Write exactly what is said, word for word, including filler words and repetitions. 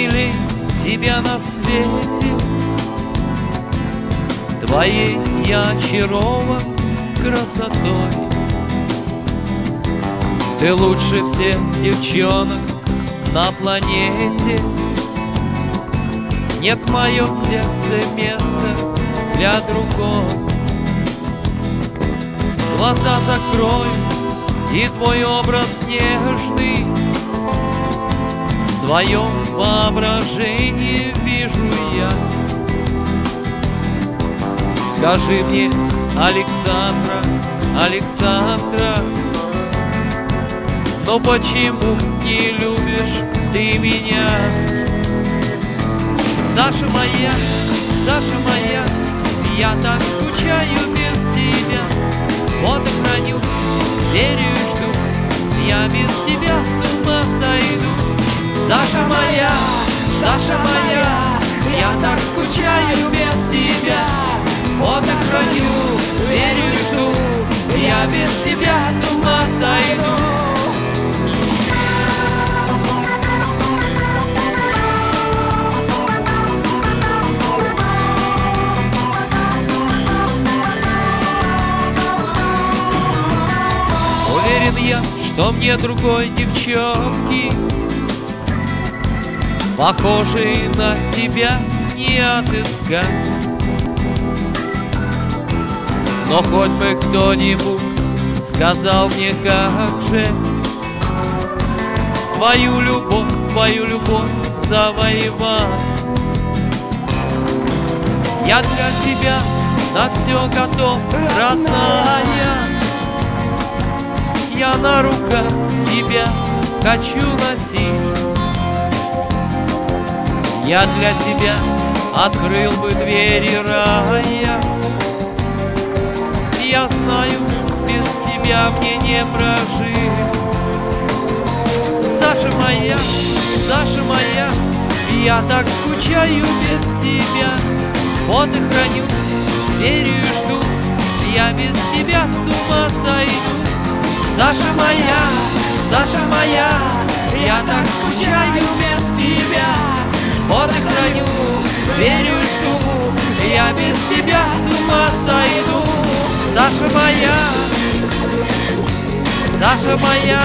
милей тебя на свете. Твоей я очарован красотой. Ты лучше всех девчонок на планете. Нет в моем сердце места для другого. Глаза закрой, и твой образ нежный в своем воображении вижу я. Скажи мне, Александра, Александра, но почему не любишь ты меня? Саша моя, Саша моя, я так скучаю без тебя. Вот и храню, верю и жду, я без тебя с ума сойду. Саша моя, Саша моя, я так скучаю без тебя. Вот и храню, верю и жду, я без тебя с ума сойду. Уверен я, что мне другой девчонки, похожей на тебя, не отыскать. Но хоть бы кто-нибудь сказал мне, как же твою любовь, твою любовь завоевать. Я для тебя на все готов, родная. Я на руках тебя хочу носить. Я для тебя открыл бы двери рая. Я знаю, без тебя мне не прожить. Саша моя, Саша моя, я так скучаю без тебя. Вот и храню, верю и жду, я без тебя с ума сойду. Саша моя, Саша моя, я так скучаю без тебя. Вот и храню, верю и жду, я без тебя с ума сойду. Саша моя, Саша моя.